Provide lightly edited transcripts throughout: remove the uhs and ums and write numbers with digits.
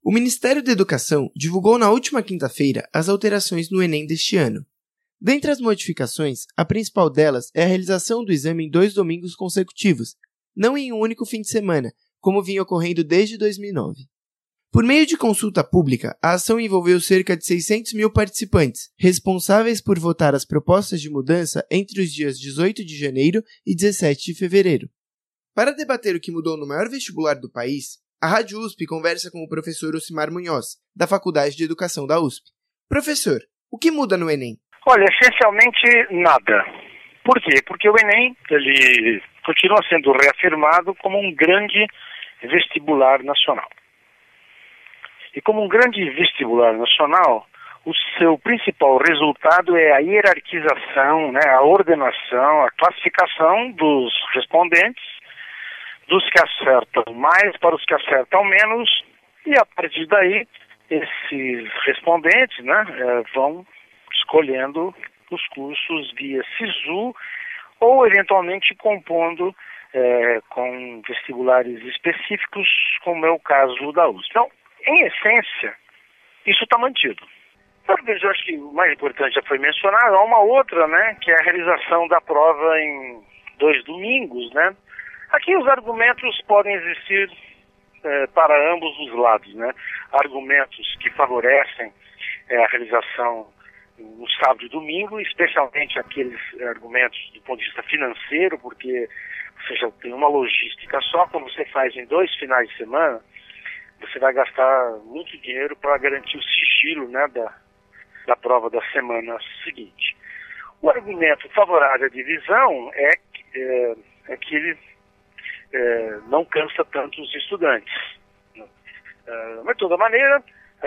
O Ministério da Educação divulgou na última quinta-feira as alterações no Enem deste ano. Dentre as modificações, a principal delas é a realização do exame em 2 domingos consecutivos, não em um único fim de semana, como vinha ocorrendo desde 2009. Por meio de consulta pública, a ação envolveu cerca de 600 mil participantes, responsáveis por votar as propostas de mudança entre os dias 18 de janeiro e 17 de fevereiro. Para debater o que mudou no maior vestibular do país, a Rádio USP conversa com o professor Ocimar Munhoz, da Faculdade de Educação da USP. Professor, o que muda no Enem? Olha, essencialmente nada. Por quê? Porque o Enem ele continua sendo reafirmado como um grande vestibular nacional. E como um grande vestibular nacional, o seu principal resultado é a hierarquização, a ordenação, a classificação dos respondentes, dos que acertam mais para os que acertam menos, e a partir daí, esses respondentes vão escolhendo os cursos via SISU ou eventualmente compondo com vestibulares específicos, como é o caso da USP. Então, em essência, isso está mantido. Talvez eu acho que o mais importante já foi mencionado, há uma outra, que é a realização da prova em 2 domingos, Aqui os argumentos podem existir para ambos os lados, Argumentos que favorecem a realização no sábado e domingo, especialmente aqueles argumentos do ponto de vista financeiro, porque você já tem uma logística só, quando você faz em 2 finais de semana, você vai gastar muito dinheiro para garantir o sigilo da prova da semana seguinte. O argumento favorável à divisão é que ele não cansa tanto os estudantes. Mas, de toda maneira,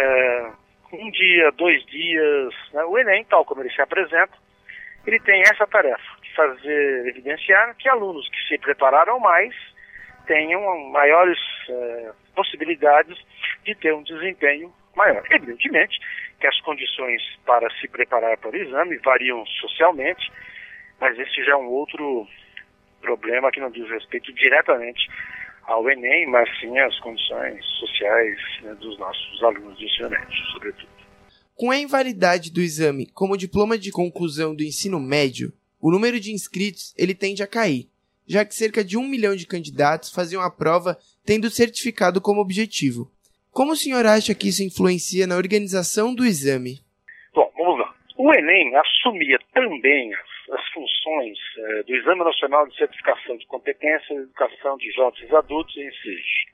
1 dia, 2 dias, o Enem, tal como ele se apresenta, ele tem essa tarefa de evidenciar que alunos que se prepararam mais tenham maiores possibilidades de ter um desempenho maior. Evidentemente que as condições para se preparar para o exame variam socialmente, mas esse já é um outro problema que não diz respeito diretamente ao Enem, mas sim às condições sociais dos nossos alunos de ensino médio, sobretudo. Com a invalidade do exame como diploma de conclusão do ensino médio, o número de inscritos ele tende a cair, já que cerca de 1 milhão de candidatos faziam a prova tendo o certificado como objetivo. Como o senhor acha que isso influencia na organização do exame? Bom, vamos lá. O Enem assumia também as funções do Exame Nacional de Certificação de Competência e Educação de Jovens e Adultos em SEJA.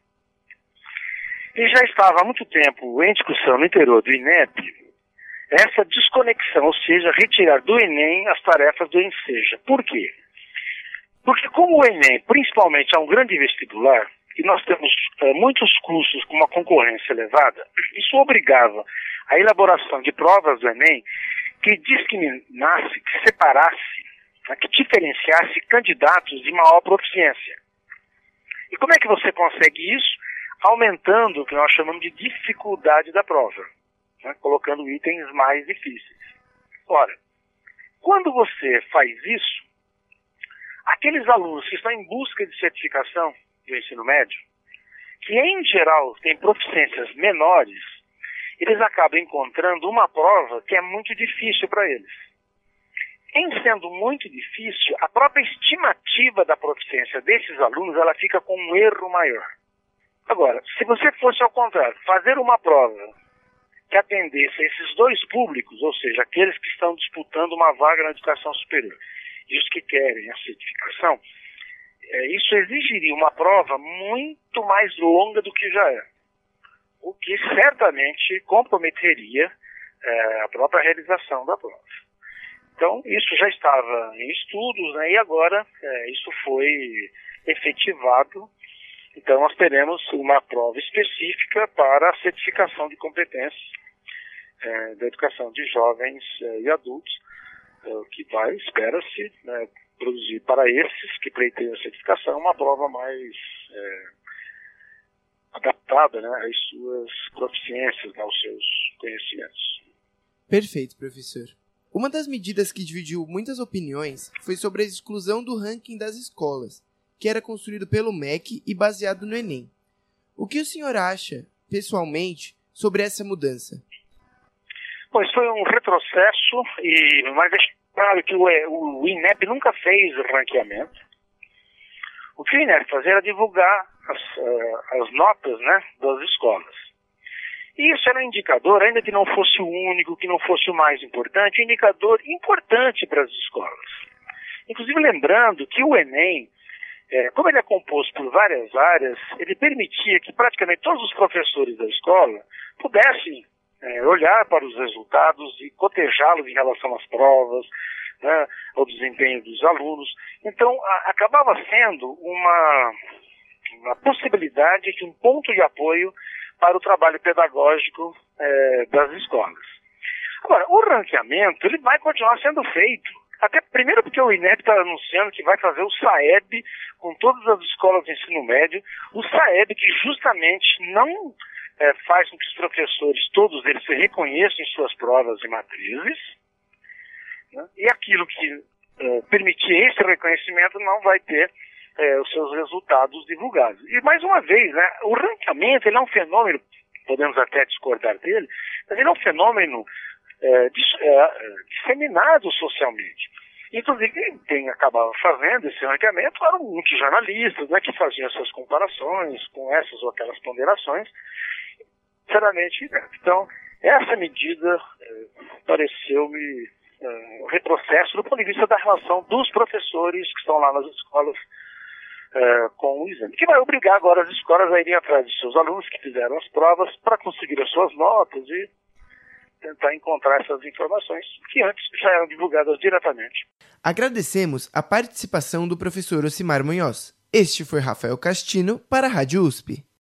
E já estava há muito tempo em discussão no interior do INEP essa desconexão, ou seja, retirar do Enem as tarefas do ENSEJA. Por quê? Porque como o Enem, principalmente, é um grande vestibular, e nós temos muitos cursos com uma concorrência elevada, isso obrigava a elaboração de provas do Enem que discriminasse, que separasse, que diferenciasse candidatos de maior proficiência. E como é que você consegue isso? Aumentando o que nós chamamos de dificuldade da prova, colocando itens mais difíceis. Ora, quando você faz isso, aqueles alunos que estão em busca de certificação do ensino médio, que em geral têm proficiências menores, eles acabam encontrando uma prova que é muito difícil para eles. Em sendo muito difícil, a própria estimativa da proficiência desses alunos, ela fica com um erro maior. Agora, se você fosse ao contrário, fazer uma prova que atendesse a esses 2 públicos, ou seja, aqueles que estão disputando uma vaga na educação superior e os que querem a certificação, isso exigiria uma prova muito mais longa do que já é, o que certamente comprometeria a própria realização da prova. Então, isso já estava em estudos, e agora isso foi efetivado. Então, nós teremos uma prova específica para a certificação de competências da educação de jovens e adultos, que vai, espera-se, produzir para esses que pleiteiam a certificação uma prova mais adaptada às suas proficiências, aos seus conhecimentos. Perfeito, professor. Uma das medidas que dividiu muitas opiniões foi sobre a exclusão do ranking das escolas, que era construído pelo MEC e baseado no Enem. O que o senhor acha, pessoalmente, sobre essa mudança? Pois foi um retrocesso, mas é claro que o INEP nunca fez ranqueamento. O que o INEP fazia era divulgar as notas, né, das escolas. E isso era um indicador, ainda que não fosse o único, que não fosse o mais importante, um indicador importante para as escolas. Inclusive lembrando que o Enem, como ele é composto por várias áreas, ele permitia que praticamente todos os professores da escola pudessem olhar para os resultados e cotejá-los em relação às provas, né, ao desempenho dos alunos. Então, acabava sendo uma possibilidade de um ponto de apoio para o trabalho pedagógico das escolas. Agora, o ranqueamento ele vai continuar sendo feito. Até primeiro porque o INEP está anunciando que vai fazer o SAEB com todas as escolas de ensino médio, o SAEB que justamente não faz com que os professores, todos eles, se reconheçam em suas provas e matrizes, né? E aquilo que permitir esse reconhecimento não vai ter os seus resultados divulgados. E mais uma vez, né, o ranqueamento ele é um fenômeno, podemos até discordar dele, mas ele é um fenômeno disseminado socialmente. Inclusive, quem acabava fazendo esse ranqueamento eram muitos jornalistas, né, que faziam essas comparações com essas ou aquelas ponderações. Sinceramente, então, essa medida pareceu-me um retrocesso do ponto de vista da relação dos professores que estão lá nas escolas com o exame, que vai obrigar agora as escolas a irem atrás de seus alunos que fizeram as provas para conseguir as suas notas e tentar encontrar essas informações que antes já eram divulgadas diretamente. Agradecemos a participação do professor Ocimar Munhoz. Este foi Rafael Castino para a Rádio USP.